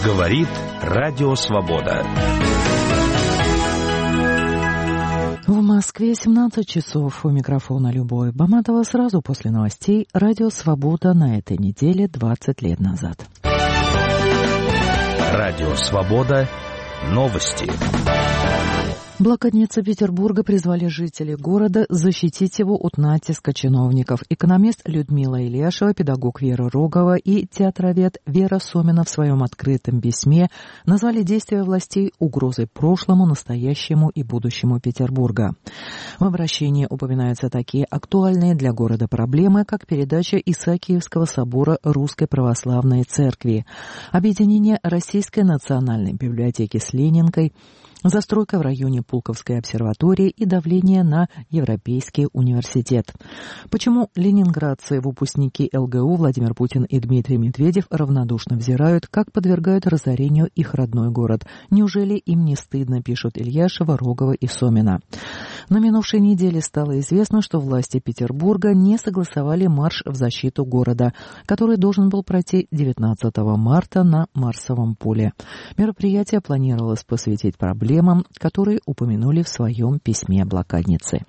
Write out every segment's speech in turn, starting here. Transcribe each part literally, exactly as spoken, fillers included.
Говорит Радио Свобода. В Москве семнадцать часов. У микрофона Любовь Баматова. Сразу после новостей Радио Свобода на этой неделе двадцать лет назад. Радио Свобода. Новости. Блокадницы Петербурга призвали жителей города защитить его от натиска чиновников. Экономист Людмила Ильяшева, педагог Вера Рогова и театровед Вера Сомина в своем открытом письме назвали действия властей угрозой прошлому, настоящему и будущему Петербурга. В обращении упоминаются такие актуальные для города проблемы, как передача Исаакиевского собора Русской Православной Церкви, объединение Российской национальной библиотеки с Ленинкой, застройка в районе Пулковской обсерватории и давление на Европейский университет. Почему ленинградцы, выпускники эл гэ у Владимир Путин и Дмитрий Медведев равнодушно взирают, как подвергают разорению их родной город? Неужели им не стыдно, пишут Ильяшева, Рогова и Сомина. На минувшей неделе стало известно, что власти Петербурга не согласовали марш в защиту города, который должен был пройти девятнадцатого марта на Марсовом поле. Мероприятие планировалось посвятить проблемам, которые упомянули в своем письме блокадницы.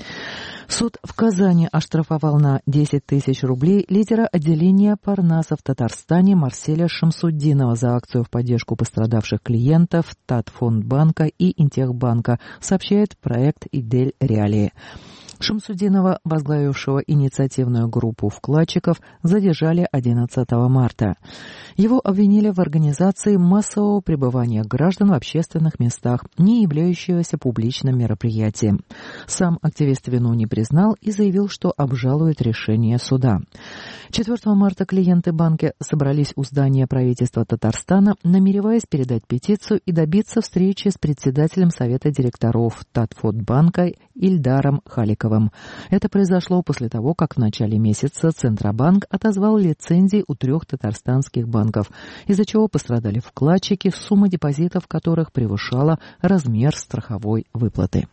Суд в Казани оштрафовал на десять тысяч рублей лидера отделения Парнаса в Татарстане Марселя Шамсуддинова за акцию в поддержку пострадавших клиентов Татфондбанка и Интехбанка, сообщает проект «Идель Реалии». Шамсуддинова, возглавившего инициативную группу вкладчиков, задержали одиннадцатого марта. Его обвинили в организации массового пребывания граждан в общественных местах, не являющегося публичным мероприятием. Сам активист вину не признал и заявил, что обжалует решение суда. четвёртого марта клиенты банка собрались у здания правительства Татарстана, намереваясь передать петицию и добиться встречи с председателем Совета директоров Татфондбанка Ильдаром Халиковым. Это произошло после того, как в начале месяца Центробанк отозвал лицензии у трех татарстанских банков, из-за чего пострадали вкладчики, сумма депозитов которых превышала размер страховой выплаты.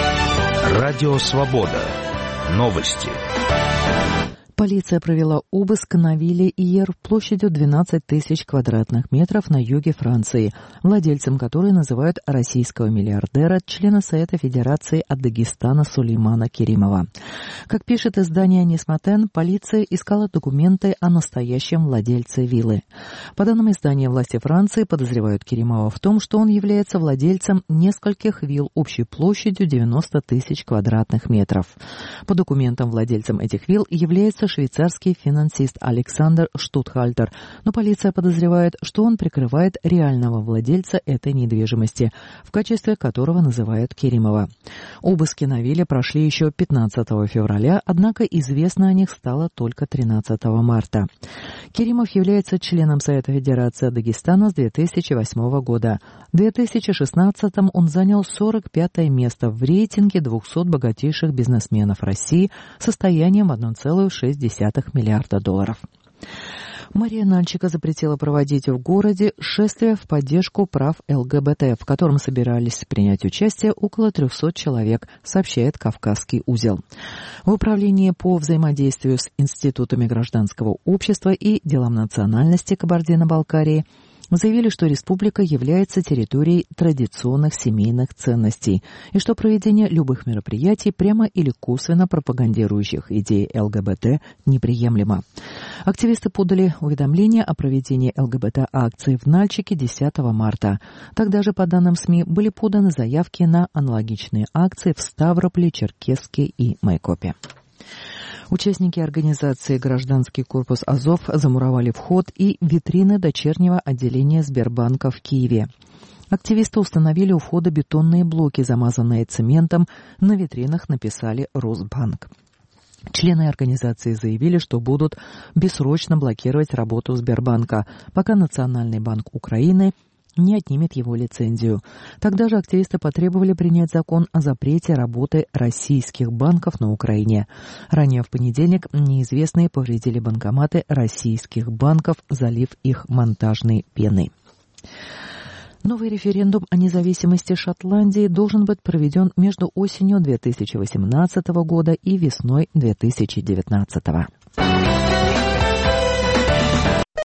Радио Свобода. Новости. Полиция провела обыск на вилле Иер площадью двенадцать тысяч квадратных метров на юге Франции, владельцем которой называют российского миллиардера, члена Совета Федерации от Дагестана Сулеймана Керимова. Как пишет издание «Несмотен», полиция искала документы о настоящем владельце виллы. По данным издания, власти Франции подозревают Керимова в том, что он является владельцем нескольких вилл общей площадью девяносто тысяч квадратных метров. По документам, владельцем этих вилл является швейцарский финансист Александр Штутхальтер, но полиция подозревает, что он прикрывает реального владельца этой недвижимости, в качестве которого называют Керимова. Обыски на вилле прошли еще пятнадцатого февраля, однако известно о них стало только тринадцатого марта. Керимов является членом Совета Федерации Дагестана с две тысячи восьмого года. В две тысячи шестнадцатом он занял сорок пятое место в рейтинге двухсот богатейших бизнесменов России с состоянием одна целая шесть десятых миллиарда долларов. Мэрия Нальчика запретила проводить в городе шествие в поддержку прав эл гэ бэ тэ, в котором собирались принять участие около трехсот человек, сообщает Кавказский узел. В управлении по взаимодействию с институтами гражданского общества и делам национальности Кабардино-Балкарии заявили, что республика является территорией традиционных семейных ценностей и что проведение любых мероприятий, прямо или косвенно пропагандирующих идеи эл гэ бэ тэ, неприемлемо. Активисты подали уведомление о проведении эл гэ бэ тэ акции в Нальчике десятого марта. Тогда же, по данным СМИ, были поданы заявки на аналогичные акции в Ставрополе, Черкесске и Майкопе. Участники организации «Гражданский корпус Азов» замуровали вход и витрины дочернего отделения Сбербанка в Киеве. Активисты установили у входа бетонные блоки, замазанные цементом. На витринах написали «Росбанк». Члены организации заявили, что будут бессрочно блокировать работу Сбербанка, пока Национальный банк Украины не отнимет его лицензию. Тогда же активисты потребовали принять закон о запрете работы российских банков на Украине. Ранее в понедельник неизвестные повредили банкоматы российских банков, залив их монтажной пеной. Новый референдум о независимости Шотландии должен быть проведен между осенью две тысячи восемнадцатого года и весной две тысячи девятнадцатого.